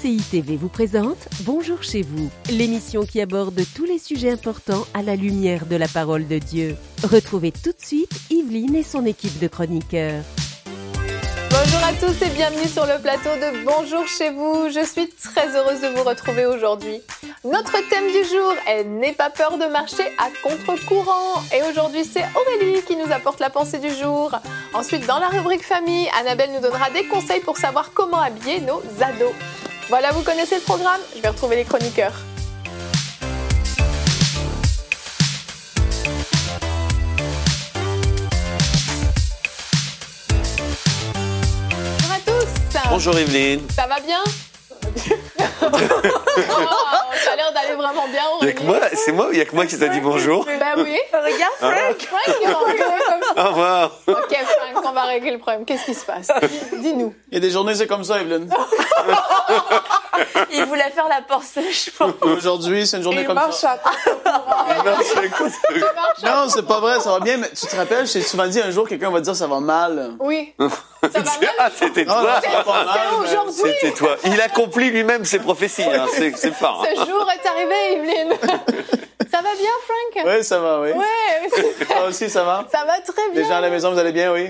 CCI TV vous présente Bonjour chez vous, l'émission qui aborde tous les sujets importants à la lumière de la parole de Dieu. Retrouvez tout de suite Yveline et son équipe de chroniqueurs. Bonjour à tous et bienvenue sur le plateau de Bonjour chez vous. Je suis très heureuse de vous retrouver aujourd'hui. Notre thème du jour est « N'aie pas peur de marcher à contre-courant ». Et aujourd'hui, c'est Aurélie qui nous apporte la pensée du jour. Ensuite, dans la rubrique famille, Annabelle nous donnera des conseils pour savoir comment habiller nos ados. Voilà, vous connaissez le programme, je vais retrouver les chroniqueurs. Bonjour à tous. Bonjour Yveline. Ça va bien? Oh, ça a l'air d'aller vraiment bien. Il y a que moi qui t'a dit bonjour. Ben oui. Regarde Frank. Frank, il est rentré comme ça. Au revoir. Ok Frank, on va régler le problème. Qu'est-ce qui se passe? Dis-nous. Il y a des journées, c'est comme ça, Yveline. Il voulait faire la porcée, je pense. Aujourd'hui, c'est une journée comme ça. Non, c'est pas vrai, ça va bien, mais tu te rappelles, j'ai souvent dit un jour, quelqu'un va te dire ça va mal. Oui. Ça va mal? Ah, c'était toi. ça va pas mal, mais aujourd'hui. C'était toi. Il accomplit lui-même ses prophéties. Hein. C'est fort. Ce jour est arrivé, Yveline. Ça va bien, Frank? Oui, ça va, oui. Ouais. Toi aussi, ça va? Ça va très bien. Les gens à la maison, vous allez bien, oui?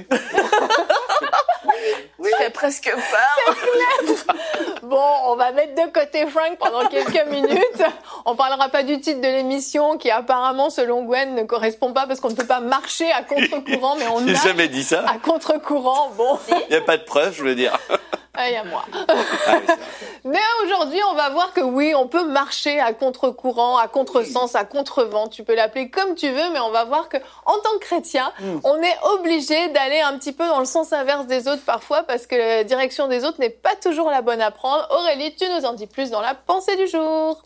Oui, j'ai presque peur. Bon, on va mettre de côté Frank pendant quelques minutes. On parlera pas du titre de l'émission qui apparemment, selon Gwen, ne correspond pas parce qu'on ne peut pas marcher à contre-courant, mais on J'ai nage jamais dit ça. à contre-courant. Bon. Il n'y a pas de preuve, je veux dire. Il y a moi. Ah, oui, Mais aujourd'hui, on va voir que oui, on peut marcher à contre-courant, à contre-sens, à contre-vent. Tu peux l'appeler comme tu veux, mais on va voir que en tant que chrétien, on est obligé d'aller un petit peu dans le sens inverse des autres parfois parce que la direction des autres n'est pas toujours la bonne à prendre. Aurélie, tu nous en dis plus dans la pensée du jour.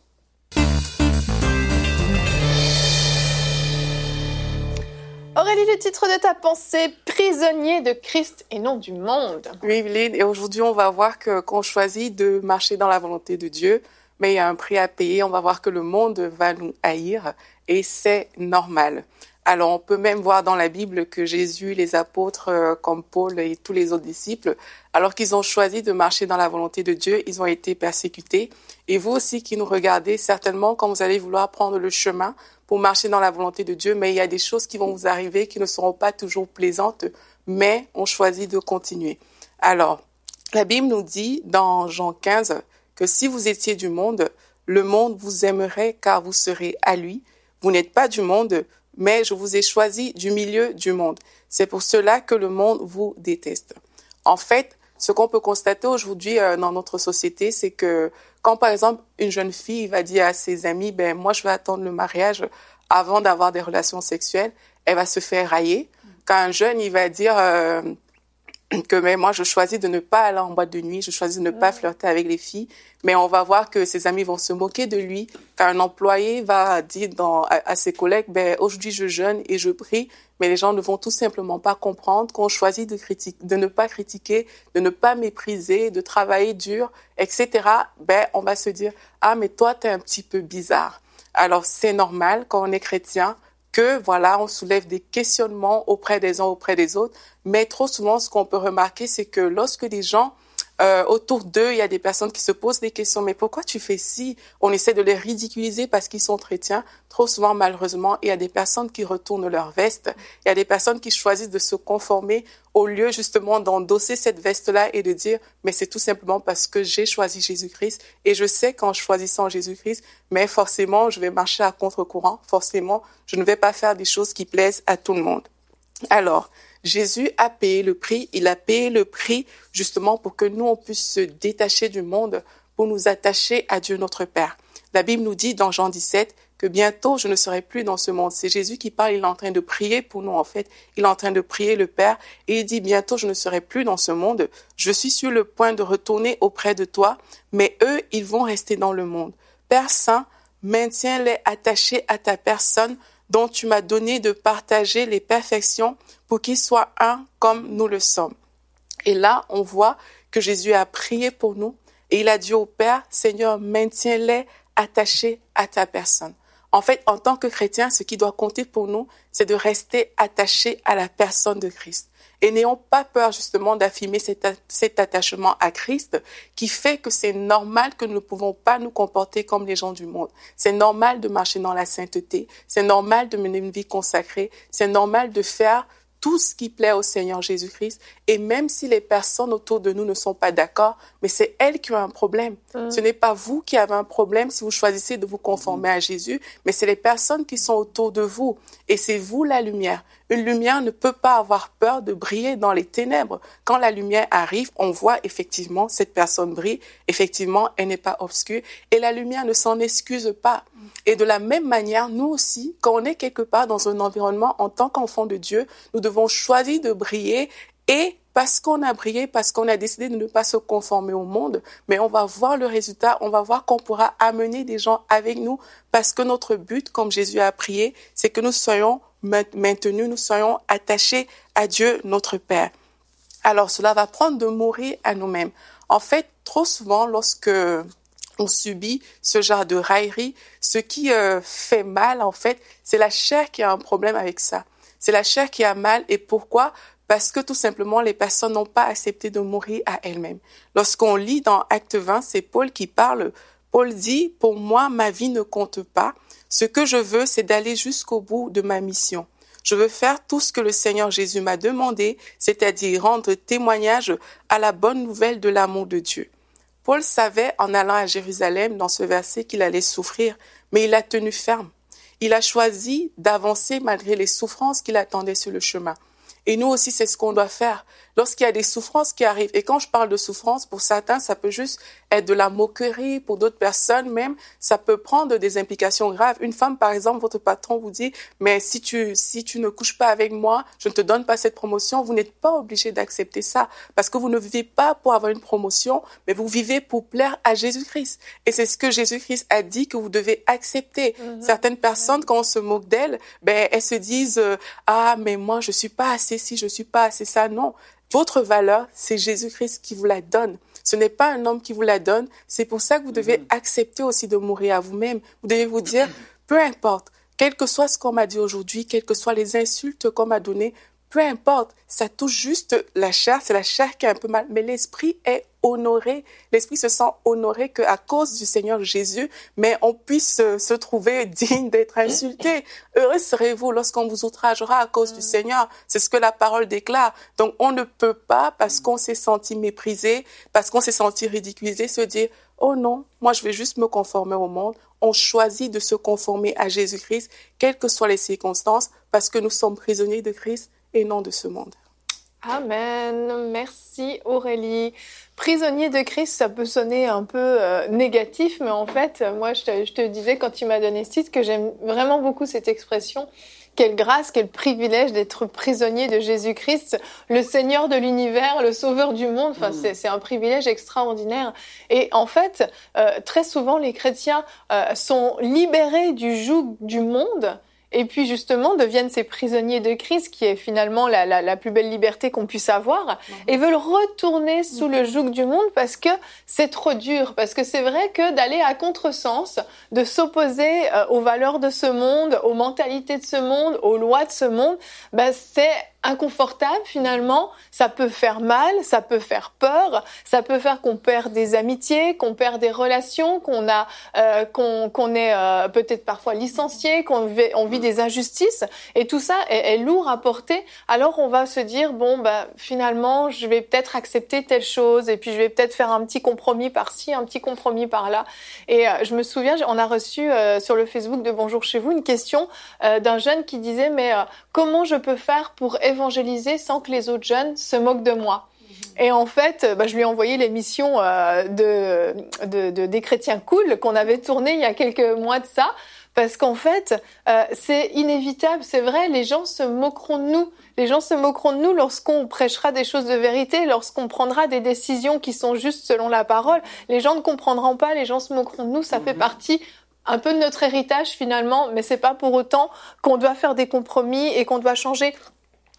Aurélie, le titre de ta pensée, prisonnier de Christ et non du monde. Oui, Yveline, et aujourd'hui, on va voir que qu'on choisit de marcher dans la volonté de Dieu, mais il y a un prix à payer. On va voir que le monde va nous haïr et c'est normal. Alors, on peut même voir dans la Bible que Jésus, les apôtres comme Paul et tous les autres disciples, alors qu'ils ont choisi de marcher dans la volonté de Dieu, ils ont été persécutés. Et vous aussi qui nous regardez, certainement, quand vous allez vouloir prendre le chemin pour marcher dans la volonté de Dieu, mais il y a des choses qui vont vous arriver qui ne seront pas toujours plaisantes, mais on choisit de continuer. Alors, la Bible nous dit dans Jean 15 que si vous étiez du monde, le monde vous aimerait car vous serez à lui. Vous n'êtes pas du monde, mais je vous ai choisi du milieu du monde. C'est pour cela que le monde vous déteste. En fait, ce qu'on peut constater aujourd'hui dans notre société, c'est que quand, par exemple, une jeune fille va dire à ses amis, ben moi, je vais attendre le mariage avant d'avoir des relations sexuelles, elle va se faire railler. Quand un jeune, il va dire que mais moi, je choisis de ne pas aller en boîte de nuit, je choisis de ne pas flirter avec les filles, mais on va voir que ses amis vont se moquer de lui. Quand un employé va dire à ses collègues, ben aujourd'hui, je jeûne et je prie, mais les gens ne vont tout simplement pas comprendre qu'on choisit de ne pas critiquer, de ne pas mépriser, de travailler dur, etc. Ben, on va se dire, ah, mais toi, t'es un petit peu bizarre. Alors, c'est normal quand on est chrétien que, voilà, on soulève des questionnements auprès des uns, auprès des autres. Mais trop souvent, ce qu'on peut remarquer, c'est que lorsque des gens autour d'eux, il y a des personnes qui se posent des questions. Mais pourquoi tu fais ci? On essaie de les ridiculiser parce qu'ils sont chrétiens. Trop souvent, malheureusement, il y a des personnes qui retournent leur veste. Il y a des personnes qui choisissent de se conformer au lieu justement d'endosser cette veste-là et de dire, mais c'est tout simplement parce que j'ai choisi Jésus-Christ et je sais qu'en choisissant Jésus-Christ, mais forcément, je vais marcher à contre-courant. Forcément, je ne vais pas faire des choses qui plaisent à tout le monde. Alors, Jésus a payé le prix. Il a payé le prix justement pour que nous, on puisse se détacher du monde, pour nous attacher à Dieu notre Père. La Bible nous dit dans Jean 17 que bientôt, je ne serai plus dans ce monde. C'est Jésus qui parle, il est en train de prier pour nous en fait. Il est en train de prier le Père et il dit bientôt, je ne serai plus dans ce monde. Je suis sur le point de retourner auprès de toi, mais eux, ils vont rester dans le monde. Père Saint, maintiens-les attachés à ta personne dont tu m'as donné de partager les perfections pour qu'ils soient un comme nous le sommes. Et là, on voit que Jésus a prié pour nous et il a dit au Père, Seigneur, maintiens-les attachés à ta personne. En fait, en tant que chrétien, ce qui doit compter pour nous, c'est de rester attaché à la personne de Christ. Et n'ayons pas peur justement d'affirmer cet attachement à Christ qui fait que c'est normal que nous ne pouvons pas nous comporter comme les gens du monde. C'est normal de marcher dans la sainteté, c'est normal de mener une vie consacrée, c'est normal de faire tout ce qui plaît au Seigneur Jésus-Christ. Et même si les personnes autour de nous ne sont pas d'accord, mais c'est elles qui ont un problème. Ce n'est pas vous qui avez un problème si vous choisissez de vous conformer à Jésus, mais c'est les personnes qui sont autour de vous. Et c'est vous la lumière. Une lumière ne peut pas avoir peur de briller dans les ténèbres. Quand la lumière arrive, on voit effectivement cette personne brille. Effectivement, elle n'est pas obscure. Et la lumière ne s'en excuse pas. Et de la même manière, nous aussi, quand on est quelque part dans un environnement en tant qu'enfant de Dieu, nous devons choisir de briller. Et parce qu'on a brillé, parce qu'on a décidé de ne pas se conformer au monde, mais on va voir le résultat, on va voir qu'on pourra amener des gens avec nous parce que notre but, comme Jésus a prié, c'est que nous soyons maintenus, nous soyons attachés à Dieu, notre Père. Alors, cela va prendre de mourir à nous-mêmes. En fait, trop souvent, lorsque on subit ce genre de raillerie, ce qui fait mal, en fait, c'est la chair qui a un problème avec ça. C'est la chair qui a mal. Et pourquoi? Parce que tout simplement, les personnes n'ont pas accepté de mourir à elles-mêmes. Lorsqu'on lit dans Acte 20, c'est Paul qui parle. Paul dit, « Pour moi, ma vie ne compte pas. Ce que je veux, c'est d'aller jusqu'au bout de ma mission. Je veux faire tout ce que le Seigneur Jésus m'a demandé, c'est-à-dire rendre témoignage à la bonne nouvelle de l'amour de Dieu. » Paul savait, en allant à Jérusalem, dans ce verset, qu'il allait souffrir, mais il a tenu ferme. Il a choisi d'avancer malgré les souffrances qui l'attendaient sur le chemin. Et nous aussi, c'est ce qu'on doit faire. Lorsqu'il y a des souffrances qui arrivent, et quand je parle de souffrance, pour certains, ça peut juste être de la moquerie, pour d'autres personnes même, ça peut prendre des implications graves. Une femme, par exemple, votre patron vous dit, mais si tu ne couches pas avec moi, je ne te donne pas cette promotion, vous n'êtes pas obligé d'accepter ça, parce que vous ne vivez pas pour avoir une promotion, mais vous vivez pour plaire à Jésus-Christ. Et c'est ce que Jésus-Christ a dit que vous devez accepter. Certaines personnes, quand on se moque d'elles, elles se disent, ah, mais moi, je suis pas assez ci, je suis pas assez ça. Non. Votre valeur, c'est Jésus-Christ qui vous la donne. Ce n'est pas un homme qui vous la donne. C'est pour ça que vous devez accepter aussi de mourir à vous-même. Vous devez vous dire, peu importe, quel que soit ce qu'on m'a dit aujourd'hui, quelles que soient les insultes qu'on m'a données, peu importe, ça touche juste la chair, c'est la chair qui a un peu mal, mais l'esprit est honoré. L'esprit se sent honoré qu'à cause du Seigneur Jésus, mais on puisse se trouver digne d'être insulté. Heureux serez-vous lorsqu'on vous outragera à cause du Seigneur. C'est ce que la parole déclare. Donc, on ne peut pas, parce qu'on s'est senti méprisé, parce qu'on s'est senti ridiculisé, se dire, oh non, moi je vais juste me conformer au monde. On choisit de se conformer à Jésus-Christ, quelles que soient les circonstances, parce que nous sommes prisonniers de Christ et non de ce monde. Amen. Merci Aurélie. Prisonnier de Christ, ça peut sonner un peu négatif, mais en fait, moi, je te disais quand tu m'as donné ce titre que j'aime vraiment beaucoup cette expression. Quelle grâce, quel privilège d'être prisonnier de Jésus-Christ, le Seigneur de l'univers, le Sauveur du monde. Enfin, c'est un privilège extraordinaire. Et en fait, très souvent, les chrétiens sont libérés du joug du monde. Et puis justement deviennent ces prisonniers de Christ, qui est finalement la plus belle liberté qu'on puisse avoir, et veulent retourner sous le joug du monde parce que c'est trop dur, parce que c'est vrai que d'aller à contresens, de s'opposer aux valeurs de ce monde, aux mentalités de ce monde, aux lois de ce monde, c'est inconfortable finalement, ça peut faire mal, ça peut faire peur, ça peut faire qu'on perd des amitiés, qu'on perd des relations, qu'on est peut-être parfois licencié, qu'on vit des injustices, et tout ça est lourd à porter. Alors on va se dire finalement je vais peut-être accepter telle chose, et puis je vais peut-être faire un petit compromis par-ci, un petit compromis par-là. Et je me souviens, on a reçu sur le Facebook de Bonjour chez vous une question d'un jeune qui disait comment je peux faire pour évangéliser sans que les autres jeunes se moquent de moi? Et en fait, je lui ai envoyé l'émission des chrétiens cool qu'on avait tournée il y a quelques mois de ça, parce qu'en fait, c'est inévitable, c'est vrai, les gens se moqueront de nous. Les gens se moqueront de nous lorsqu'on prêchera des choses de vérité, lorsqu'on prendra des décisions qui sont justes selon la parole. Les gens ne comprendront pas, les gens se moqueront de nous, ça fait partie un peu de notre héritage finalement, mais c'est pas pour autant qu'on doit faire des compromis et qu'on doit changer.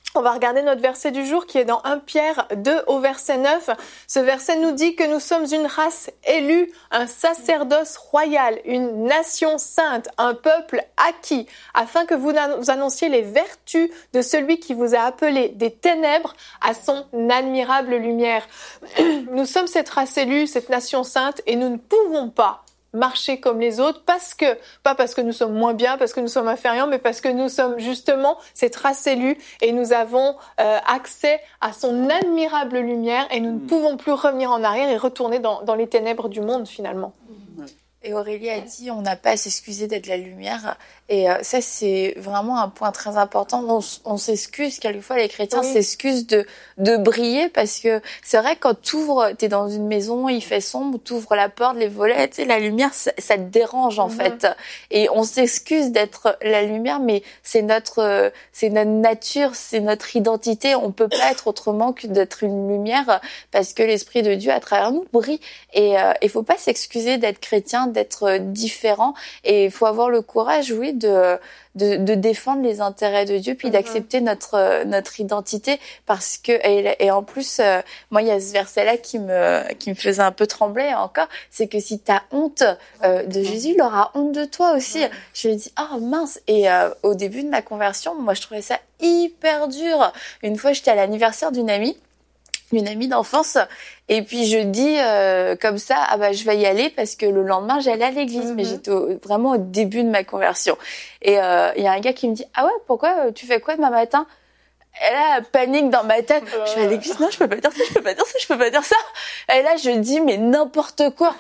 On va regarder notre verset du jour qui est dans 1 Pierre 2 au verset 9. Ce verset nous dit que nous sommes une race élue, un sacerdoce royal, une nation sainte, un peuple acquis, afin que vous annonciez les vertus de celui qui vous a appelé des ténèbres à son admirable lumière. Nous sommes cette race élue, cette nation sainte, et nous ne pouvons pas marcher comme les autres pas parce que nous sommes moins bien, parce que nous sommes inférieurs, mais parce que nous sommes justement cette race élue et nous avons accès à son admirable lumière et nous ne pouvons plus revenir en arrière et retourner dans les ténèbres du monde finalement. Et Aurélie a dit, on n'a pas à s'excuser d'être la lumière. Et ça, c'est vraiment un point très important. On s'excuse, quelquefois les chrétiens s'excusent de briller parce que c'est vrai, quand t'es dans une maison, il fait sombre, t'ouvres la porte, les volets, tu sais, la lumière, ça te dérange en fait. Et on s'excuse d'être la lumière, mais c'est notre nature, c'est notre identité. On peut pas être autrement que d'être une lumière parce que l'Esprit de Dieu à travers nous brille. Et il faut pas s'excuser d'être chrétien, d'être différent, et il faut avoir le courage, oui, de défendre les intérêts de Dieu, puis d'accepter notre identité, parce que et en plus moi il y a ce verset là qui me faisait un peu trembler encore, c'est que si t'as honte de Jésus, il aura honte de toi aussi. Je lui ai dit mince, et au début de ma conversion, moi je trouvais ça hyper dur. Une fois j'étais à l'anniversaire d'une amie d'enfance, et puis je dis comme ça, je vais y aller parce que le lendemain j'allais à l'église, mais j'étais vraiment au début de ma conversion. Et il y a un gars qui me dit pourquoi tu fais quoi demain matin? Et là, panique dans ma tête. Je vais à l'église, non, je peux pas dire ça, je peux pas dire ça. Et là, je dis, mais n'importe quoi.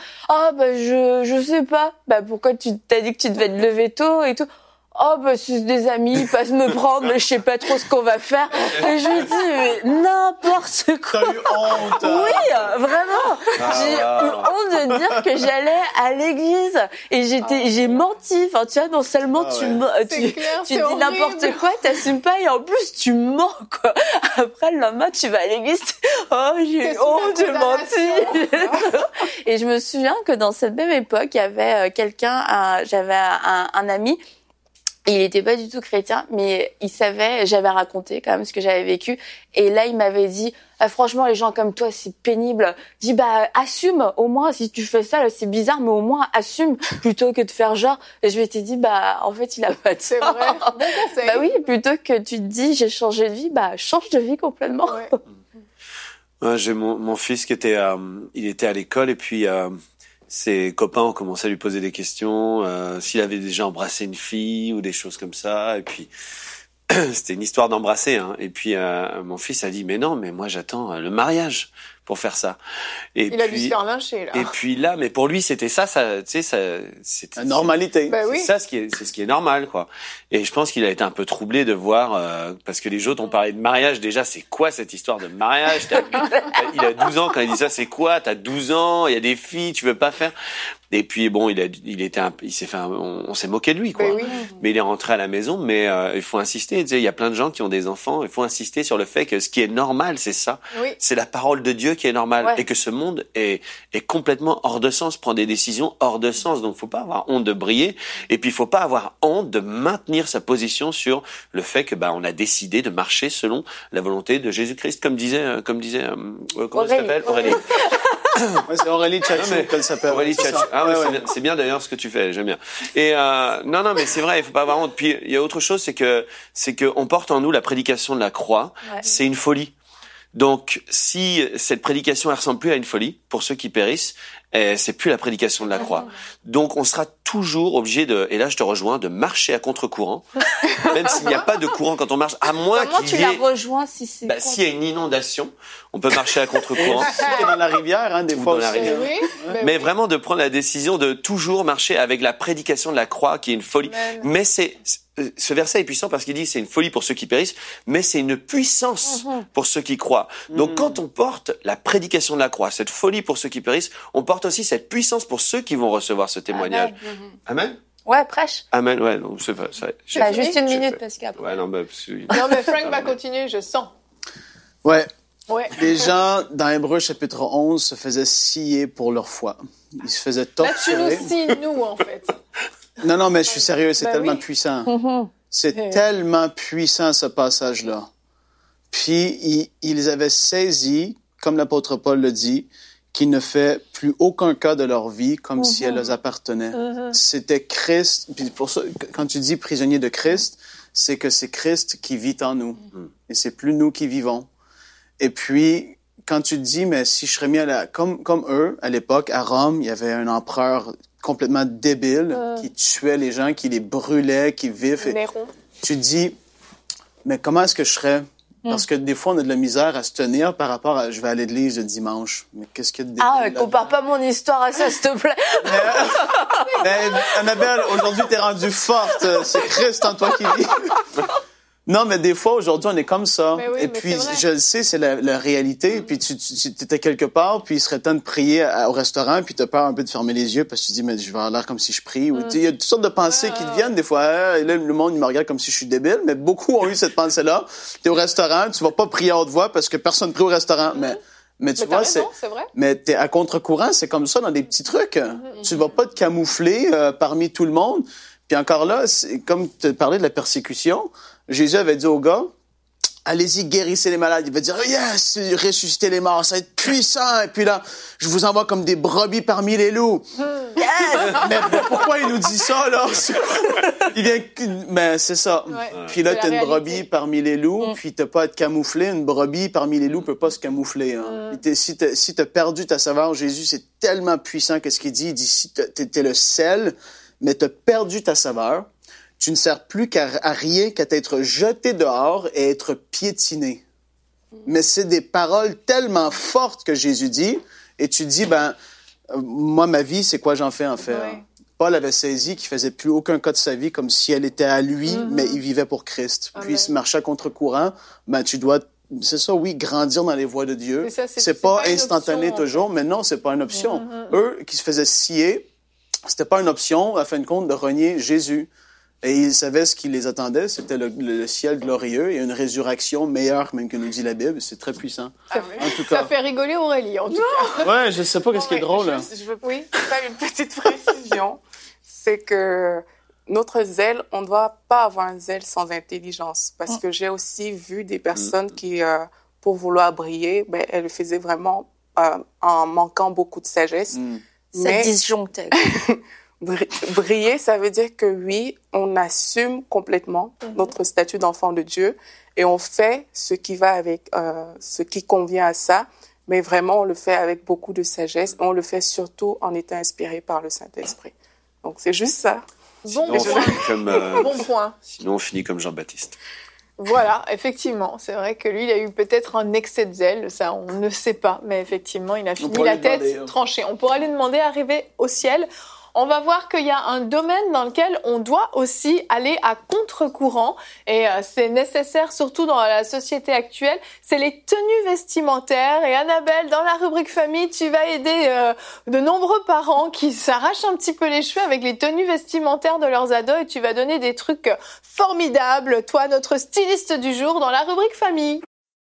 Je sais pas. Pourquoi tu t'as dit que tu devais te lever tôt et tout? C'est des amis, ils passent me prendre, mais je sais pas trop ce qu'on va faire. Et je lui dis, mais n'importe quoi. T'as eu honte. Oui, vraiment. J'ai eu honte de dire que j'allais à l'église. Et j'ai menti. Enfin, tu vois, non seulement tu dis n'importe quoi, t'assumes pas, et en plus, tu mens, quoi. Après, le lendemain, tu vas à l'église, j'ai honte, j'ai menti. Et je me souviens que dans cette même époque, il y avait j'avais un ami. Il était pas du tout chrétien, mais il savait, j'avais raconté quand même ce que j'avais vécu. Et là, il m'avait dit, franchement, les gens comme toi, c'est pénible. Dis, assume, au moins, si tu fais ça, là, c'est bizarre, mais au moins, assume, plutôt que de faire genre. Et je m'étais dit, en fait, il a pas de C'est vrai. Bon conseil. Oui, plutôt que tu te dis, j'ai changé de vie, change de vie complètement. Ouais. J'ai mon fils qui il était à l'école, et puis, ses copains ont commencé à lui poser des questions, s'il avait déjà embrassé une fille ou des choses comme ça. Et puis, c'était une histoire d'embrasser, hein. Et puis, mon fils a dit, mais non, mais moi, j'attends le mariage pour faire ça. Et il a dû se faire lyncher, là. Et puis là, mais pour lui, c'était ça, tu sais, c'était la normalité. Oui. C'est ce qui est normal, quoi. Et je pense qu'il a été un peu troublé de voir, parce que les autres ont parlé de mariage. Déjà, c'est quoi cette histoire de mariage? Il a 12 ans quand il dit ça, c'est quoi? T'as 12 ans, il y a des filles, tu veux pas faire? Et puis bon, on s'est moqué de lui, quoi. Mais il est rentré à la maison, mais il faut insister, tu sais, il y a plein de gens qui ont des enfants, il faut insister sur le fait que ce qui est normal, c'est ça. C'est la parole de Dieu qui est normale, et que ce monde est complètement hors de sens, prend des décisions hors de sens. Donc faut pas avoir honte de briller, et puis il faut pas avoir honte de maintenir sa position sur le fait que on a décidé de marcher selon la volonté de Jésus-Christ, comme disait comment elle s'appelle, Aurélie. C'est Aurélie Tchatchou qu'elle s'appelle. Aurélie Tchatchou. C'est bien d'ailleurs ce que tu fais, j'aime bien. Et non, mais c'est vrai, il faut pas avoir honte. Puis il y a autre chose, c'est que on porte en nous la prédication de la croix. C'est une folie. Donc, si cette prédication elle ressemble plus à une folie pour ceux qui périssent, c'est plus la prédication de la croix. Donc, on sera toujours obligé et là je te rejoins, de marcher à contre-courant, même s'il n'y a pas de courant quand on marche, à moins qu'il y ait... Comment tu la rejoins si c'est... s'il y a une inondation, on peut marcher à contre-courant. Si dans la rivière, hein, des fois dans la rivière. Mais vraiment de prendre la décision de toujours marcher avec la prédication de la croix, qui est une folie. Mais ce verset est puissant parce qu'il dit c'est une folie pour ceux qui périssent, mais c'est une puissance pour ceux qui croient. Donc quand on porte la prédication de la croix, cette folie pour ceux qui périssent, on porte aussi cette puissance pour ceux qui vont recevoir ce témoignage. Amen. Ouais, prêche. Amen, ouais, non, c'est vrai. Juste une minute, parce qu'après. Ouais, non, non, mais Frank va continuer, je sens. Ouais. Les gens, dans Hébreux chapitre 11, se faisaient scier pour leur foi. Ils se faisaient torturer. Là, tu nous scies, nous, en fait. Non, mais je suis sérieux, c'est tellement puissant. C'est tellement puissant, ce passage-là. Puis ils avaient saisi, comme l'apôtre Paul le dit, qu'ils ne fait plus aucun cas de leur vie comme si elle leur appartenait. C'était Christ. Puis pour ça, quand tu dis prisonnier de Christ, c'est que c'est Christ qui vit en nous. Et c'est plus nous qui vivons. Et puis, quand tu dis, mais si je serais mis comme eux, à l'époque, à Rome, il y avait un empereur complètement débile qui tuait les gens, qui les brûlait, qui vivait. Néron. Tu dis, mais comment est-ce que je serais? Parce que des fois, on a de la misère à se tenir par rapport à « je vais à l'église le dimanche ». Mais qu'est-ce qu'il y a de débile? Ah, compare pas mon histoire à ça, s'il te plaît. Mais Annabelle, aujourd'hui, t'es rendue forte. C'est Christ en toi qui vit. Non, mais des fois, aujourd'hui, on est comme ça. Oui, et puis, je le sais, c'est la réalité. Puis, tu étais quelque part, puis il serait temps de prier au restaurant, puis tu as peur un peu de fermer les yeux parce que tu te dis, mais je vais avoir l'air comme si je prie. Ou il y a toutes sortes de pensées qui te viennent des fois. Et là, le monde, il me regarde comme si je suis débile, mais beaucoup ont eu cette pensée-là. Tu es au restaurant, tu vas pas prier à haute voix parce que personne prie au restaurant. Mais tu vois, c'est vrai. Mais t'es à contre-courant, c'est comme ça dans des petits trucs. Tu vas pas te camoufler parmi tout le monde. Puis encore là, comme tu parlais de la persécution, Jésus avait dit aux gars, allez-y, guérissez les malades. Il va dire, yes, ressuscitez les morts, ça va être puissant. Et puis là, je vous envoie comme des brebis parmi les loups. Yes! Mais pourquoi il nous dit ça, là? Mais c'est ça. Ouais. Puis là, t'as une brebis parmi les loups, puis t'as pas à te camoufler. Une brebis parmi les loups peut pas se camoufler. Hein. Si t'as perdu ta saveur, Jésus, c'est tellement puissant qu'est-ce qu'il dit. Il dit, si t'es le sel, mais t'as perdu ta saveur, tu ne sers plus à rien qu'à t'être jeté dehors et être piétiné. Mais c'est des paroles tellement fortes que Jésus dit, et tu dis, moi, ma vie, c'est quoi j'en fais, en fait? Ouais. Paul avait saisi qu'il faisait plus aucun cas de sa vie comme si elle était à lui, mais il vivait pour Christ. Puis il se marchait à contre-courant, tu dois, c'est ça, oui, grandir dans les voies de Dieu. C'est pas instantané option, toujours, mais non, c'est pas une option. Eux, qui se faisaient scier, c'était pas une option, à fin de compte, de renier Jésus. Et ils savaient ce qui les attendait, c'était le ciel glorieux et une résurrection meilleure même que nous dit la Bible. C'est très puissant. En tout cas. Ça fait rigoler Aurélie, en tout cas. Ouais, je sais pas qu'est-ce qui est drôle. Je veux faire une petite précision. C'est que notre zèle, on ne doit pas avoir un zèle sans intelligence. Parce que j'ai aussi vu des personnes qui, pour vouloir briller, elles le faisaient vraiment en manquant beaucoup de sagesse. Ça disjonctait. Briller, ça veut dire que oui, on assume complètement notre statut d'enfant de Dieu et on fait ce qui va avec, ce qui convient à ça, mais vraiment on le fait avec beaucoup de sagesse. On le fait surtout en étant inspiré par le Saint-Esprit. Donc c'est juste ça. Bon point. Bon point. Sinon on finit comme Jean-Baptiste. Voilà, effectivement. C'est vrai que lui, il a eu peut-être un excès de zèle. Ça, on ne sait pas. Mais effectivement, il a fini la tête tranchée. On pourra lui demander d'arriver au ciel. On va voir qu'il y a un domaine dans lequel on doit aussi aller à contre-courant et c'est nécessaire surtout dans la société actuelle, c'est les tenues vestimentaires. Et Annabelle, dans la rubrique famille, tu vas aider de nombreux parents qui s'arrachent un petit peu les cheveux avec les tenues vestimentaires de leurs ados et tu vas donner des trucs formidables, toi, notre styliste du jour, dans la rubrique famille.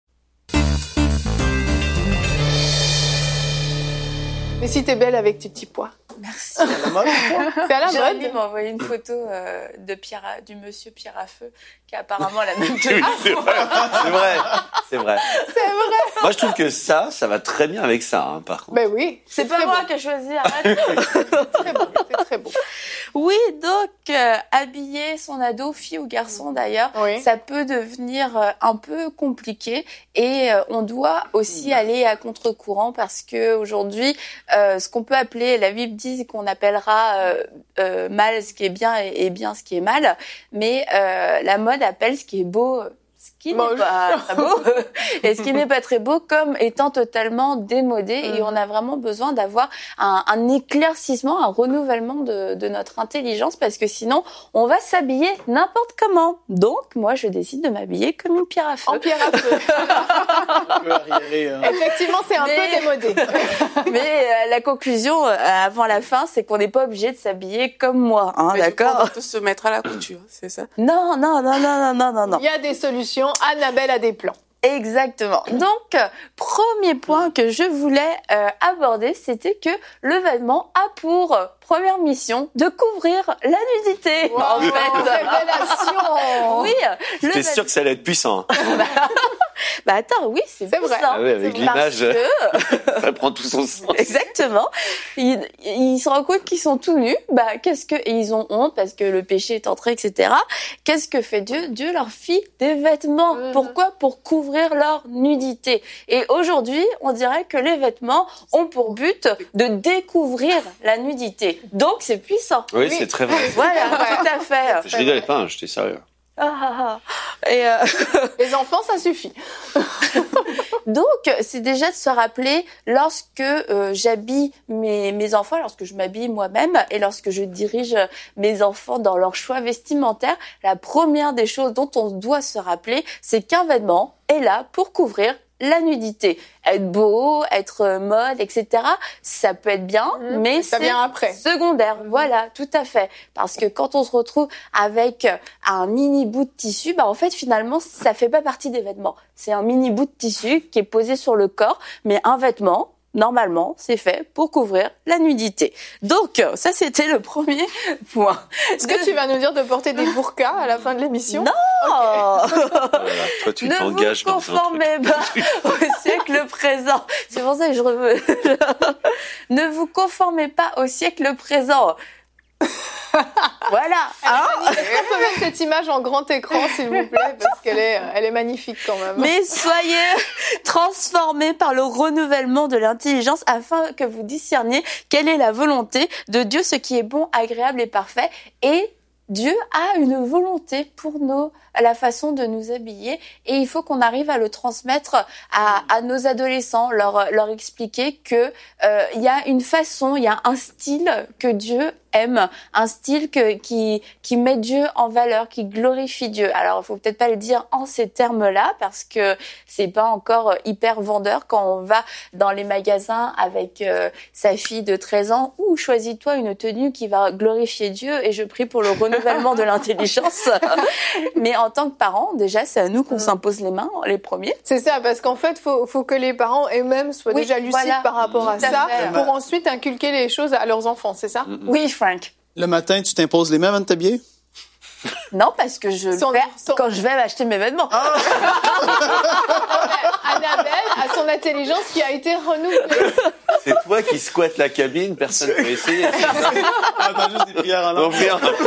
Mais si t'es belle avec tes petits pois. Merci. C'est à la mode. C'est à la mode. Jérémy m'a envoyé une photo du monsieur Pierre à Feu qui a apparemment la même tenue. C'est vrai. C'est vrai. Moi, je trouve que ça va très bien avec ça, hein, par contre. Ben oui. C'est pas moi qui ai choisi, arrête. Très beau, c'est très beau. Oui, donc, habiller son ado, fille ou garçon d'ailleurs, ça peut devenir un peu compliqué et on doit aussi aller à contre-courant parce que aujourd'hui, ce qu'on peut appeler, la Bible dit qu'on appellera mal ce qui est bien et bien ce qui est mal, mais la mode appelle ce qui est beau ce qui n'est pas très beau et ce qui n'est pas très beau comme étant totalement démodé et on a vraiment besoin d'avoir un éclaircissement, un renouvellement de notre intelligence parce que sinon on va s'habiller n'importe comment. Donc moi je décide de m'habiller comme une pierre à feu. En pierre à feu. Effectivement c'est un peu démodé. Mais la conclusion avant la fin c'est qu'on n'est pas obligé de s'habiller comme moi, hein, d'accord? On va tous se mettre à la couture, c'est ça? Non. Il y a des solutions. Annabelle a des plans. Exactement. Donc, premier point que je voulais aborder, c'était que le vêtement a pour première mission de couvrir la nudité. Wow, en fait, révélation. Oui. J'étais sûre que ça allait être puissant. Bah attends, oui, c'est vrai. Ça. Ah oui, avec l'image, ça prend tout son sens. Exactement. Ils se rendent compte qu'ils sont tout nus. Bah et ils ont honte parce que le péché est entré, etc. Qu'est-ce que fait Dieu? Dieu leur fit des vêtements. Pourquoi? Pour couvrir leur nudité. Et aujourd'hui, on dirait que les vêtements ont pour but de découvrir la nudité. Donc c'est puissant. Oui, c'est très vrai. Voilà, tout à fait. Je rigolais pas, j'étais sérieux. Et les enfants, ça suffit. Donc, c'est déjà de se rappeler lorsque j'habille mes enfants, lorsque je m'habille moi-même et lorsque je dirige mes enfants dans leur choix vestimentaire, la première des choses dont on doit se rappeler, c'est qu'un vêtement est là pour couvrir la nudité. Être beau, être mode, etc. Ça peut être bien, mais ça vient après. Secondaire. Voilà, tout à fait. Parce que quand on se retrouve avec un mini bout de tissu, bah en fait finalement ça fait pas partie des vêtements. C'est un mini bout de tissu qui est posé sur le corps, mais un vêtement, normalement, c'est fait pour couvrir la nudité. Donc, ça, c'était le premier point. Est-ce que tu vas nous dire de porter des burqas à la fin de l'émission? Non! Okay. Voilà, toi, tu t'engages dans un truc. Ne vous conformez pas au siècle présent. C'est pour ça que je veux. Ne vous conformez pas au siècle présent. Voilà. Est-ce qu'on peut mettre cette image en grand écran, s'il vous plaît, parce qu'elle est magnifique quand même. Mais soyez transformés par le renouvellement de l'intelligence afin que vous discerniez quelle est la volonté de Dieu, ce qui est bon, agréable et parfait. Et Dieu a une volonté pour la façon de nous habiller, et il faut qu'on arrive à le transmettre à nos adolescents, leur expliquer que il y a une façon, il y a un style que Dieu aime, un style qui met Dieu en valeur, qui glorifie Dieu. Alors, il faut peut-être pas le dire en ces termes-là parce que c'est pas encore hyper vendeur quand on va dans les magasins avec sa fille de 13 ans ou choisis-toi une tenue qui va glorifier Dieu et je prie pour le renouvellement de l'intelligence. Mais en tant que parents, déjà, c'est à nous qu'on s'impose les mains, les premiers. C'est ça, parce qu'en fait, faut que les parents eux-mêmes soient déjà lucides par rapport à ça pour ensuite inculquer les choses à leurs enfants, c'est ça? Oui, Frank. Le matin, tu t'imposes les mêmes avant de t'habiller? Non, parce que je le fais quand je vais acheter mes vêtements. Annabelle a son intelligence qui a été renouvelée. C'est toi qui squattes la cabine, personne ne peut essayer. Attends, juste des prières en langue.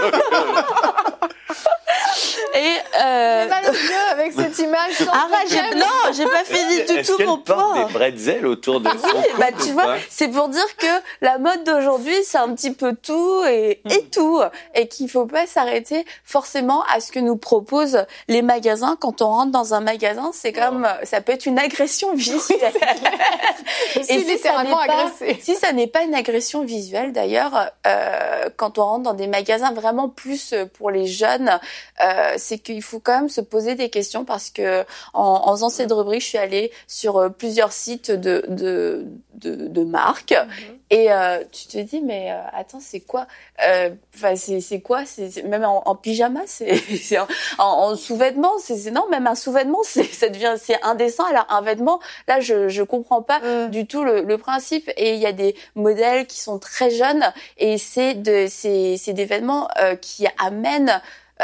Et j'ai mal aux yeux avec cette image. Arrête, non, j'ai pas fini du tout mon point. Est-ce qu'elle porte des bretzels autour de son cou? Bah tu vois, c'est pour dire que la mode d'aujourd'hui, c'est un petit peu tout et tout, et qu'il faut pas s'arrêter forcément à ce que nous proposent les magasins. Quand on rentre dans un magasin, c'est comme ça peut être une agression visuelle. Et littéralement agressé. Si ça n'est pas une agression visuelle, d'ailleurs, quand on rentre dans des magasins vraiment plus pour les jeunes, c'est qu'il faut quand même se poser des questions parce que en faisant cette rubrique, je suis allée sur plusieurs sites de marques et tu te dis mais attends, c'est quoi? Enfin c'est quoi? C'est même en pyjama, c'est en sous-vêtements, c'est non, même un sous-vêtement, c'est indécent. Alors un vêtement, là je comprends pas du tout le principe, et il y a des modèles qui sont très jeunes et c'est des vêtements qui amènent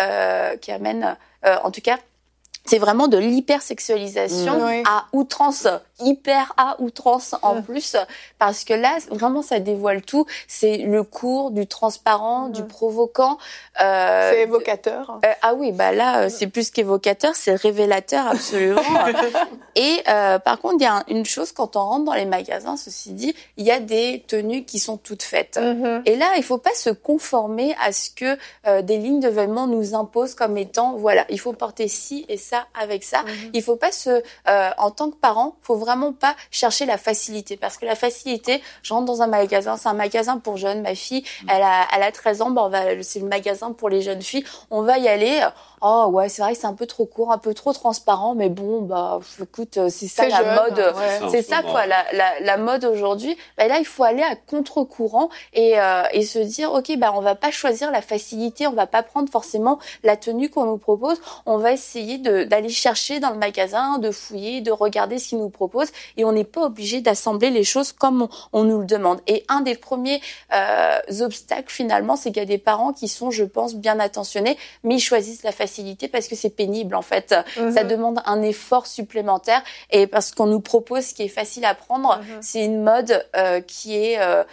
en tout cas, c'est vraiment de l'hypersexualisation à outrance, hyper à outrance en plus, parce que là, vraiment, ça dévoile tout. C'est le court, du transparent, du provoquant. C'est évocateur. Ah oui, bah là, c'est plus qu'évocateur, c'est révélateur, absolument. Et par contre, il y a une chose, quand on rentre dans les magasins, ceci dit, il y a des tenues qui sont toutes faites. Et là, il faut pas se conformer à ce que des lignes de vêtements nous imposent comme étant, voilà, il faut porter ci et ça avec ça. Il faut pas en tant que parent, faut vraiment pas chercher la facilité, parce que la facilité, je rentre dans un magasin, c'est un magasin pour jeunes, ma fille, elle a 13 ans, c'est le magasin pour les jeunes filles, on va y aller. Oh ouais, c'est vrai que c'est un peu trop court, un peu trop transparent, mais bon, bah écoute, c'est ça la mode, c'est ça quoi, la mode aujourd'hui. Bah là, il faut aller à contre-courant et se dire, ok, bah on va pas choisir la facilité, on va pas prendre forcément la tenue qu'on nous propose, on va essayer d'aller chercher dans le magasin, de fouiller, de regarder ce qu'ils nous proposent, et on n'est pas obligé d'assembler les choses comme on nous le demande. Et un des premiers obstacles finalement, c'est qu'il y a des parents qui sont, je pense, bien attentionnés, mais ils choisissent la facilité. facilité parce que c'est pénible en fait. Ça demande un effort supplémentaire et parce qu'on nous propose ce qui est facile à prendre, c'est une mode qui est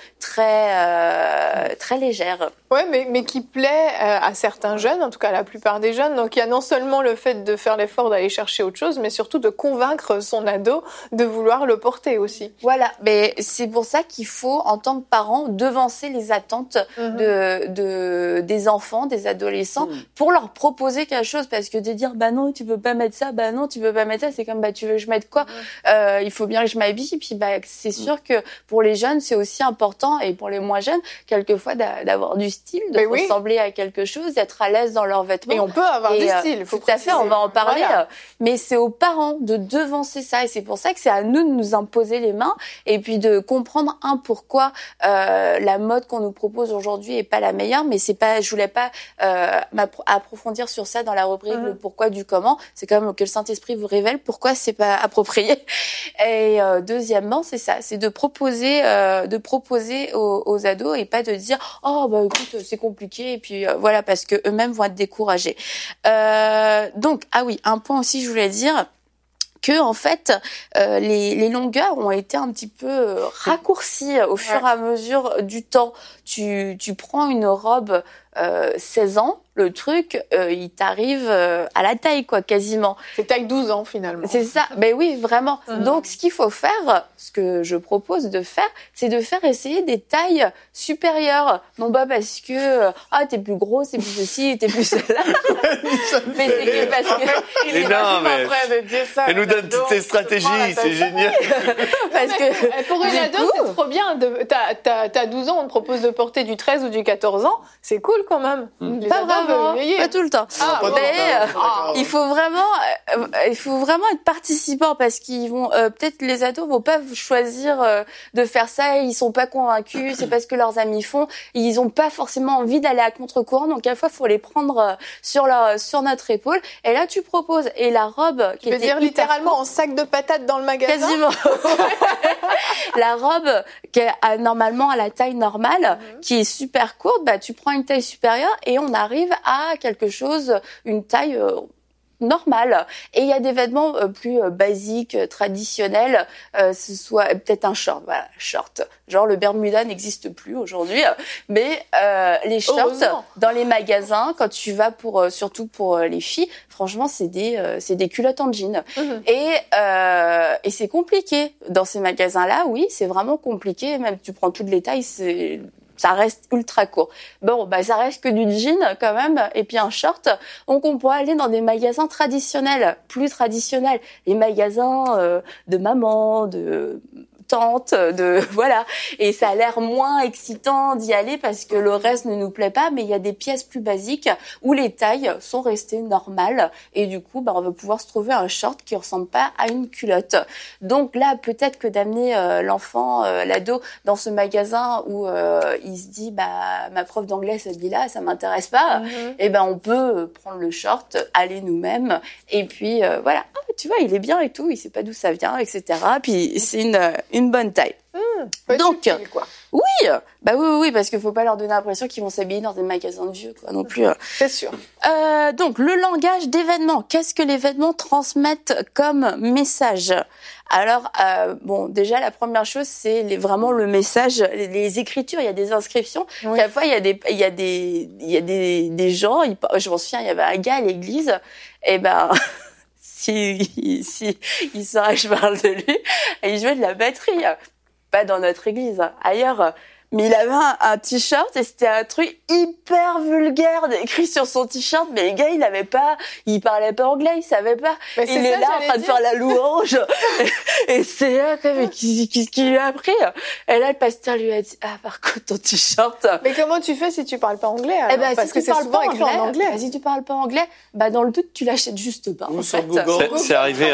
très légère. Ouais, mais qui plaît à certains jeunes, en tout cas à la plupart des jeunes. Donc il y a non seulement le fait de faire l'effort d'aller chercher autre chose, mais surtout de convaincre son ado de vouloir le porter aussi. Voilà, mais c'est pour ça qu'il faut, en tant que parent, devancer les attentes des enfants, des adolescents, pour leur proposer quelque chose. Parce que de dire, bah non, tu peux pas mettre ça, bah non, tu peux pas mettre ça, c'est comme, bah tu veux que je mette quoi? Il faut bien que je m'habille. Puis bah c'est sûr que pour les jeunes, c'est aussi important, et pour les moins jeunes, quelquefois d'avoir du style, de ressembler à quelque chose, d'être à l'aise dans leurs vêtements. Et on peut avoir du style, faut tout à fait, on va en parler. Voilà. Mais c'est aux parents de devancer ça, et c'est pour ça que c'est à nous de nous imposer les mains, et puis de comprendre pourquoi la mode qu'on nous propose aujourd'hui est pas la meilleure. Mais c'est pas, je voulais pas approfondir sur ça dans la rubrique le pourquoi du comment. C'est comme que le Saint-Esprit vous révèle pourquoi c'est pas approprié. Et deuxièmement, c'est ça, c'est de proposer aux ados, et pas de dire oh bah écoute c'est compliqué, et puis voilà, parce que eux-mêmes vont être découragés. Donc un point aussi je voulais dire que en fait les longueurs ont été un petit peu raccourcies au fur et à mesure du temps. Tu prends une robe 16 ans, le truc, il t'arrive à la taille, quoi, quasiment. C'est taille 12 ans, finalement. C'est ça. Ben oui, vraiment. Donc, ce qu'il faut faire, ce que je propose de faire, c'est de faire essayer des tailles supérieures. Non pas parce que, t'es plus gros, c'est plus ceci, t'es plus cela. Mais c'est que parce que... Mais non, mais... en train de dire ça. Elle nous donne toutes ses stratégies, c'est génial. Parce que... Pour une ado, c'est trop bien. T'as 12 ans, on te propose de porter du 13 ou du 14 ans. C'est cool, quand même. Pas vraiment, pas tout le temps. Il faut vraiment être participant, parce qu'ils vont peut-être les ados vont pas choisir de faire ça, ils sont pas convaincus, c'est parce que leurs amis font, ils ont pas forcément envie d'aller à contre-courant, donc à la fois faut les prendre sur notre épaule, et là tu proposes, et la robe qui était dire littéralement en sac de patates dans le magasin. Quasiment. La robe qui est normalement à la taille normale, qui est super courte, bah tu prends une taille supérieure et on arrive à quelque chose, une taille normale. Et il y a des vêtements plus basiques, traditionnels, ce soit peut-être un short, voilà, short. Genre le Bermuda n'existe plus aujourd'hui, mais les shorts dans les magasins, quand tu vas surtout pour les filles, franchement c'est des culottes en jean. Et c'est compliqué dans ces magasins-là, oui, c'est vraiment compliqué. Même tu prends toutes les tailles, ça reste ultra court. Bon, bah ça reste que du jean quand même, et puis un short. Donc on pourrait aller dans des magasins traditionnels, plus traditionnels, les magasins de maman, de tente, voilà. Et ça a l'air moins excitant d'y aller parce que le reste ne nous plaît pas, mais il y a des pièces plus basiques où les tailles sont restées normales, et du coup, bah on va pouvoir se trouver un short qui ressemble pas à une culotte. Donc là, peut-être que d'amener l'enfant, l'ado dans ce magasin où il se dit bah ma prof d'anglais s'habille là, ça m'intéresse pas, et ben on peut prendre le short, aller nous-mêmes, et puis voilà, tu vois, il est bien et tout, il sait pas d'où ça vient, etc. Puis c'est une bonne taille. Donc, subtil, quoi. Oui, parce qu'il faut pas leur donner l'impression qu'ils vont s'habiller dans des magasins de vieux, quoi, non plus. C'est sûr. Donc, le langage des vêtements. Qu'est-ce que les vêtements transmettent comme message? Alors, déjà, la première chose, c'est vraiment le message, les écritures. Il y a des inscriptions. Oui. Parfois, il y a des gens. Je m'en souviens, il y avait un gars à l'église. Et ben. Si il saurait que je parle de lui, et il jouait de la batterie, pas dans notre église, ailleurs. Mais il avait un t-shirt, et c'était un truc hyper vulgaire écrit sur son t-shirt, mais le gars il parlait pas anglais, il savait pas. Mais il est là en train de faire la louange, et c'est là, mais qu'est-ce qu'il lui a appris? Et là, le pasteur lui a dit, par contre, ton t-shirt. Mais comment tu fais si tu parles pas anglais, alors? Parce que c'est souvent écrit en anglais. Si tu parles pas anglais, dans le doute, tu l'achètes juste pas, en fait. C'est arrivé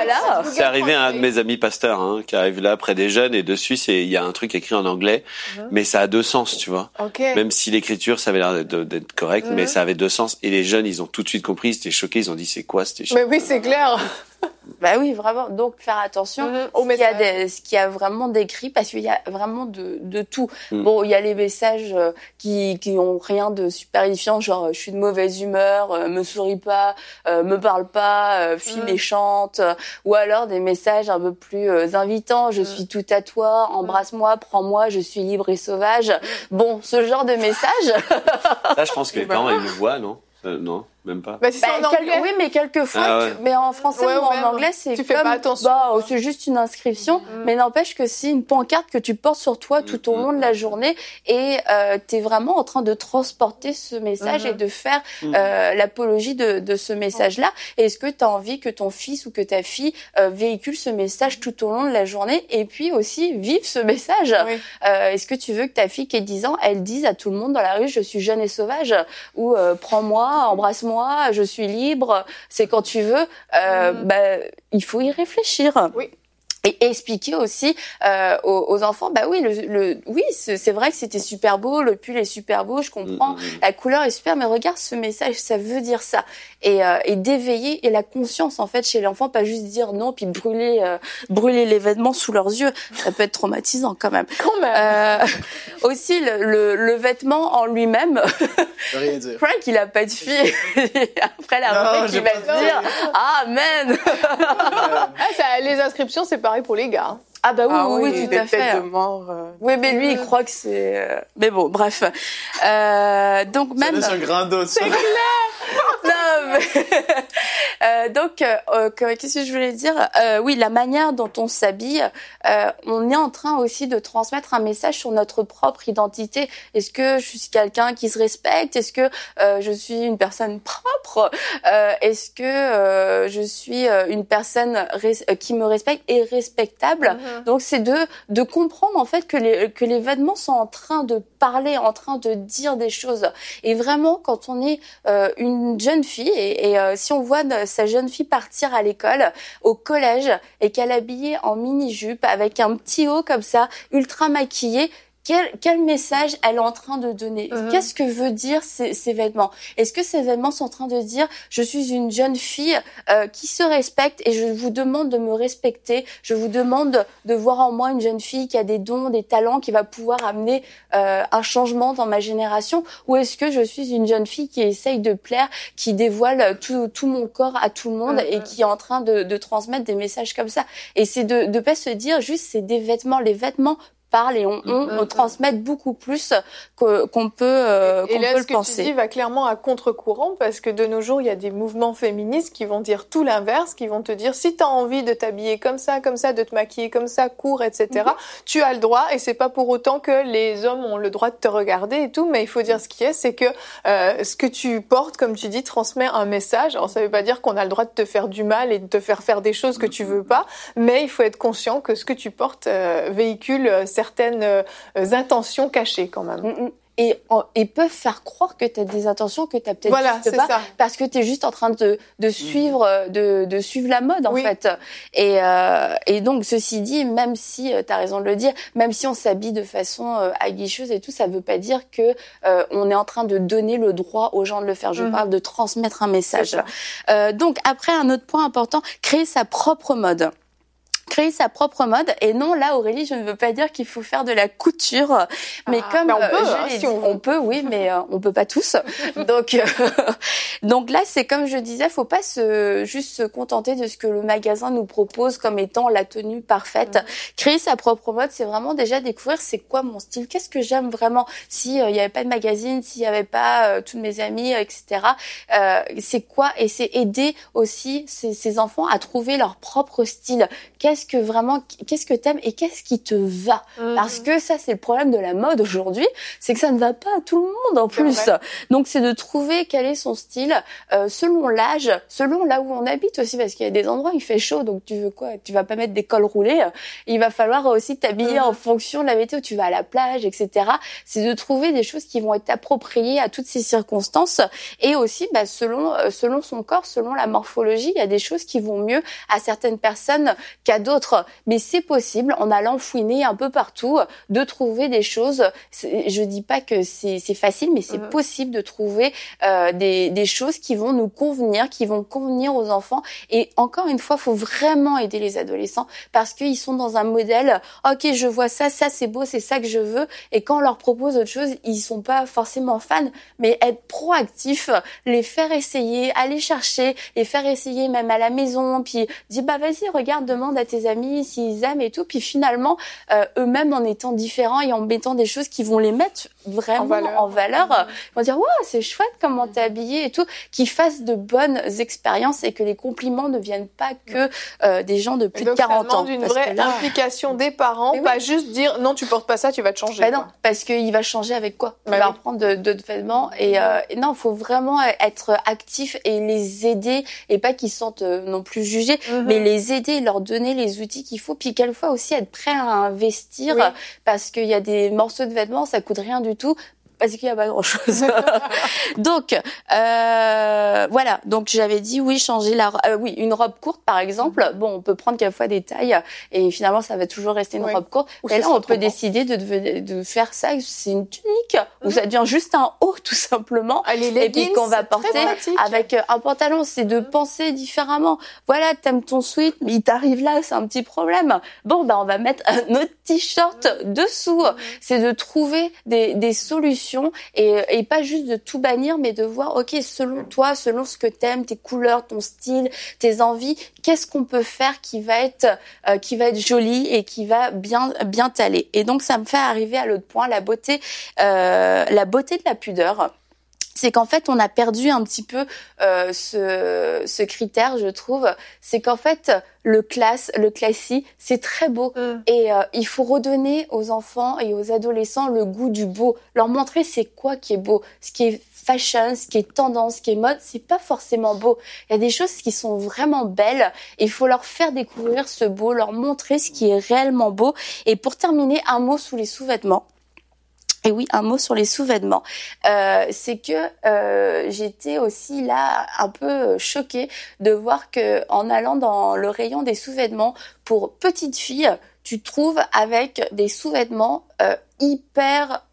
à un de mes amis pasteurs, qui arrive là près des jeunes, et dessus, il y a un truc écrit en anglais. Mais ça a deux sens, tu vois. Okay. Même si l'écriture, ça avait l'air d'être correct, mais ça avait deux sens. Et les jeunes, ils ont tout de suite compris, ils étaient choqués, ils ont dit, c'est quoi, c'était chiant. Mais oui, c'est clair. Bah oui, vraiment. Donc, faire attention ce qu'il y a vraiment décrit, parce qu'il y a vraiment de tout. Bon, il y a les messages qui ont rien de super édifiant, genre je suis de mauvaise humeur, me souris pas, me parle pas, fille méchante, ou alors des messages un peu plus invitants, je suis tout à toi, embrasse-moi, prends-moi, je suis libre et sauvage. Bon, ce genre de messages. Ça, je pense que les parents, ils le voient, non? Non, même pas. Bah, c'est en anglais. Oui, mais quelquefois, mais en français ou en anglais, c'est tu fais pas attention. C'est juste une inscription, mais n'empêche que c'est une pancarte que tu portes sur toi tout au long de la journée et t'es vraiment en train de transporter ce message et de faire l'apologie de ce message-là. Et est-ce que tu as envie que ton fils ou que ta fille véhicule ce message tout au long de la journée et puis aussi vive ce message? Est-ce que tu veux que ta fille qui a 10 ans, elle dise à tout le monde dans la rue, je suis jeune et sauvage, ou prends-moi, embrasse-moi, je suis libre, c'est quand tu veux, il faut y réfléchir. Oui. Et expliquer aussi aux enfants, bah oui, oui, c'est vrai que c'était super beau, le pull est super beau, je comprends, la couleur est super, mais regarde ce message, ça veut dire ça. Et d'éveiller et la conscience en fait chez l'enfant, pas juste dire non puis brûler les vêtements sous leurs yeux, ça peut être traumatisant quand même. Aussi le vêtement en lui-même. Rien dire. Frank, il a pas de fille. Après la rubrique, il va se dire amen. Les inscriptions, c'est pareil pour les gars. Ah bah oui, tout à fait. De mort, Oui, mais lui, il croit que c'est... Mais bon, bref. Donc même... Ça laisse un grand doute. C'est clair. Non, mais... donc, qu'est-ce que je voulais dire? Oui, la manière dont on s'habille, on est en train aussi de transmettre un message sur notre propre identité. Est-ce que je suis quelqu'un qui se respecte? Est-ce que je suis une personne propre? Est-ce que je suis une personne qui me respecte et respectable? Donc c'est de comprendre en fait que les vêtements sont en train de parler, en train de dire des choses. Et vraiment, quand on est une jeune fille et si on voit sa jeune fille partir à l'école, au collège, et qu'elle est habillée en mini-jupe avec un petit haut comme ça, ultra maquillée, quel message elle est en train de donner? Qu'est-ce que veut dire ces vêtements? Est-ce que ces vêtements sont en train de dire je suis une jeune fille qui se respecte et je vous demande de me respecter, je vous demande de voir en moi une jeune fille qui a des dons, des talents, qui va pouvoir amener un changement dans ma génération? Ou est-ce que je suis une jeune fille qui essaye de plaire, qui dévoile tout mon corps à tout le monde et qui est en train de transmettre des messages comme ça? Et c'est de pas se dire juste c'est des vêtements, les vêtements parle et on transmet beaucoup plus qu'on peut et là, le penser. Ce que tu dis va clairement à contre-courant parce que de nos jours, il y a des mouvements féministes qui vont dire tout l'inverse, qui vont te dire si tu as envie de t'habiller comme ça, de te maquiller comme ça, court, etc., tu as le droit et c'est pas pour autant que les hommes ont le droit de te regarder et tout, mais il faut dire ce qui est, c'est que ce que tu portes, comme tu dis, transmet un message. Alors ça veut pas dire qu'on a le droit de te faire du mal et de te faire des choses que tu veux pas, mais il faut être conscient que ce que tu portes véhicule certaines intentions cachées quand même. Et peuvent faire croire que tu as des intentions que tu as peut-être juste pas, parce que tu es juste en train de suivre de suivre la mode en fait. Et donc ceci dit, même si tu as raison de le dire, même si on s'habille de façon aguicheuse et tout, ça veut pas dire que on est en train de donner le droit aux gens de le faire. Je parle de transmettre un message. Donc après, un autre point important, créer sa propre mode. Créer sa propre mode. Et non, là, Aurélie, je ne veux pas dire qu'il faut faire de la couture, mais comme on peut, on peut, oui, mais on peut pas tous. Donc là, c'est comme je disais, faut pas juste se contenter de ce que le magasin nous propose comme étant la tenue parfaite. Créer sa propre mode, c'est vraiment déjà découvrir c'est quoi mon style, qu'est-ce que j'aime vraiment. Si il y avait pas de magazine, s'il y avait pas toutes mes amies, etc. C'est quoi? Et c'est aider aussi ces enfants à trouver leur propre style. Qu'est-ce que t'aimes et qu'est-ce qui te va? Parce que ça, c'est le problème de la mode aujourd'hui, c'est que ça ne va pas à tout le monde en plus. Donc, c'est de trouver quel est son style selon l'âge, selon là où on habite aussi, parce qu'il y a des endroits où il fait chaud, donc tu veux quoi? Tu vas pas mettre des cols roulés. Il va falloir aussi t'habiller en fonction de la météo. Tu vas à la plage, etc. C'est de trouver des choses qui vont être appropriées à toutes ces circonstances et aussi, selon son corps, selon la morphologie, il y a des choses qui vont mieux à certaines personnes qu'à d'autres. d'autres. Mais c'est possible, en allant fouiner un peu partout, de trouver des choses. Je dis pas que c'est facile, mais c'est possible de trouver des choses qui vont nous convenir, qui vont convenir aux enfants. Et encore une fois, faut vraiment aider les adolescents parce qu'ils sont dans un modèle. Ok, je vois ça c'est beau, c'est ça que je veux. Et quand on leur propose autre chose, ils sont pas forcément fans. Mais être proactif, les faire essayer, aller chercher, les faire essayer même à la maison, puis dire bah vas-y, regarde, demande à tes amis s'ils aiment et tout. Puis finalement, eux-mêmes en étant différents et en mettant des choses qui vont les mettre vraiment en valeur, ils vont dire waouh, c'est chouette comment t'es habillée et tout, qu'ils fassent de bonnes expériences et que les compliments ne viennent pas que des gens de plus de 40 ans. Ça demande une vraie implication des parents, pas juste dire non, tu portes pas ça, tu vas te changer. Bah non, parce qu'il va changer avec quoi? Il va reprendre d'autres vêtements et non, il faut vraiment être actif et les aider et pas qu'ils se sentent non plus jugés, mais les aider, leur donner les outils qu'il faut, puis quelquefois aussi être prêt à investir parce qu'il y a des morceaux de vêtements, ça coûte rien du tout. Parce qu'il n'y a pas grand-chose. Donc, voilà. Donc, j'avais dit, oui, changer une robe courte, par exemple. Bon, on peut prendre quelquefois des tailles et finalement, ça va toujours rester une robe courte. Et là, on peut décider de faire ça. C'est une tunique ou ça devient juste un haut, tout simplement. Les leggings, et puis qu'on va porter avec un pantalon. C'est de penser différemment. Voilà, t'aimes ton sweat, mais il t'arrive là, c'est un petit problème. Bon, on va mettre un autre t-shirt dessous. C'est de trouver des solutions et pas juste de tout bannir, mais de voir, ok, selon toi, selon ce que t'aimes, tes couleurs, ton style, tes envies, qu'est-ce qu'on peut faire qui va être joli et qui va bien t'aller. Et donc, ça me fait arriver à l'autre point, la beauté de la pudeur. C'est qu'en fait, on a perdu un petit peu ce critère, je trouve. C'est qu'en fait, le classique, c'est très beau. Et il faut redonner aux enfants et aux adolescents le goût du beau. Leur montrer c'est quoi qui est beau. Ce qui est fashion, ce qui est tendance, ce qui est mode, c'est pas forcément beau. Il y a des choses qui sont vraiment belles. Et il faut leur faire découvrir ce beau, leur montrer ce qui est réellement beau. Et pour terminer, un mot sous les sous-vêtements. Et oui, un mot sur les sous-vêtements. C'est que j'étais aussi là un peu choquée de voir que en allant dans le rayon des sous-vêtements pour petites filles, tu trouves avec des sous-vêtements hyper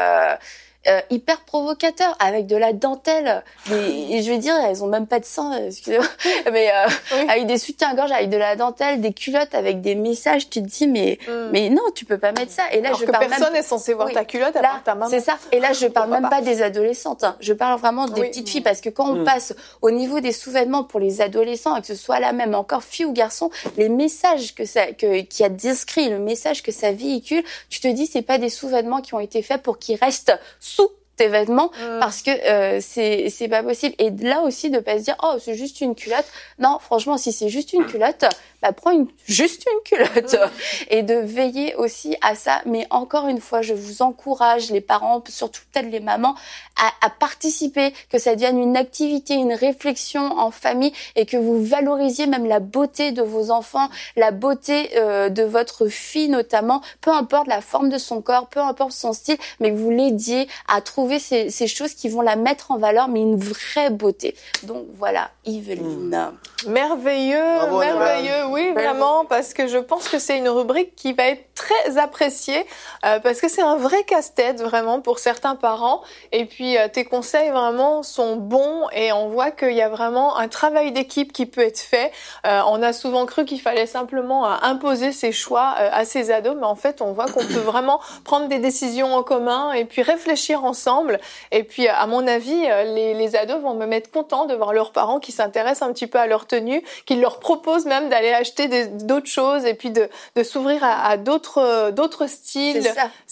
provocateurs, avec de la dentelle. Je vais dire, elles ont même pas de sein, excusez-moi, mais avec des soutiens-gorge, avec de la dentelle, des culottes avec des messages. Tu te dis, mais non, tu peux pas mettre ça. Et là, alors je parle personne n'est censé voir ta culotte à part ta maman. C'est ça. Et là, je parle même pas des adolescentes. Je parle vraiment des petites filles, parce que quand on passe au niveau des sous-vêtements pour les adolescents, et que ce soit là même encore fille ou garçon, les messages qui a décrit, le message que ça véhicule, tu te dis, c'est pas des sous-vêtements qui ont été faits pour qu'ils restent sous tes vêtements, parce que c'est pas possible. Et là aussi, de pas se dire oh, c'est juste une culotte. Non, franchement, si c'est juste une culotte, prends juste une culotte. Et de veiller aussi à ça. Mais encore une fois, je vous encourage, les parents, surtout peut-être les mamans, à participer, que ça devienne une activité, une réflexion en famille, et que vous valorisiez même la beauté de vos enfants, la beauté de votre fille notamment, peu importe la forme de son corps, peu importe son style, mais que vous l'aidiez à trouver ces choses qui vont la mettre en valeur, mais une vraie beauté. Donc voilà, Yveline. Merveilleux, bravo, merveilleux, oui, vraiment, parce que je pense que c'est une rubrique qui va être très appréciée, parce que c'est un vrai casse-tête, vraiment, pour certains parents. Et puis, tes conseils, vraiment, sont bons, et on voit qu'il y a vraiment un travail d'équipe qui peut être fait. On a souvent cru qu'il fallait simplement imposer ses choix à ses ados, mais en fait, on voit qu'on peut vraiment prendre des décisions en commun, et puis réfléchir ensemble. Et puis, à mon avis, les ados vont me mettre contents de voir leurs parents qui s'intéressent un petit peu à leur tenue, qui leur proposent même d'aller acheter d'autres choses, et puis de s'ouvrir à d'autres styles.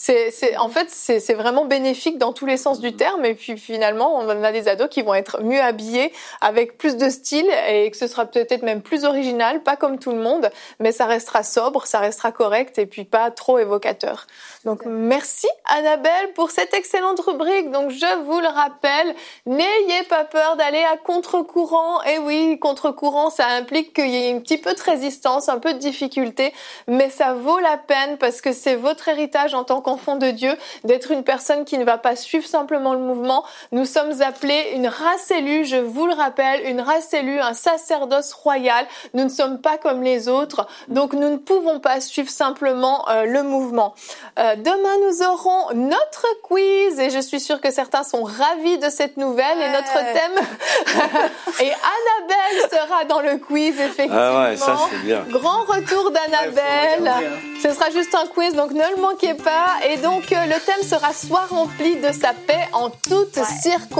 En fait, c'est vraiment bénéfique dans tous les sens du terme. Et puis finalement, on a des ados qui vont être mieux habillés, avec plus de style, et que ce sera peut-être même plus original, pas comme tout le monde, mais ça restera sobre, ça restera correct, et puis pas trop évocateur. Donc merci Annabelle pour cette excellente rubrique. historique. Donc, je vous le rappelle, n'ayez pas peur d'aller à contre-courant. Et oui, contre-courant, ça implique qu'il y ait un petit peu de résistance, un peu de difficulté, mais ça vaut la peine parce que c'est votre héritage en tant qu'enfant de Dieu d'être une personne qui ne va pas suivre simplement le mouvement. Nous sommes appelés une race élue, je vous le rappelle, une race élue, un sacerdoce royal. Nous ne sommes pas comme les autres, donc nous ne pouvons pas suivre simplement le mouvement. Demain, nous aurons notre quiz et je suis sûre que certains sont ravis de cette nouvelle et notre thème. Et Annabelle sera dans le quiz, effectivement. Ah ouais, ça c'est bien. Grand retour d'Annabelle. Ce sera juste un quiz, donc ne le manquez pas. Et donc, le thème sera « Sois rempli de sa paix en toutes circonstances ».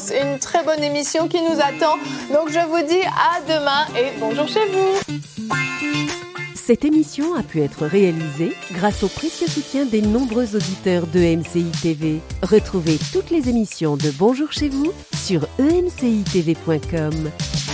Une très bonne émission qui nous attend. Donc, je vous dis à demain et bonjour chez vous. Cette émission a pu être réalisée grâce au précieux soutien des nombreux auditeurs de MCI TV. Retrouvez toutes les émissions de Bonjour chez vous sur emcitv.com.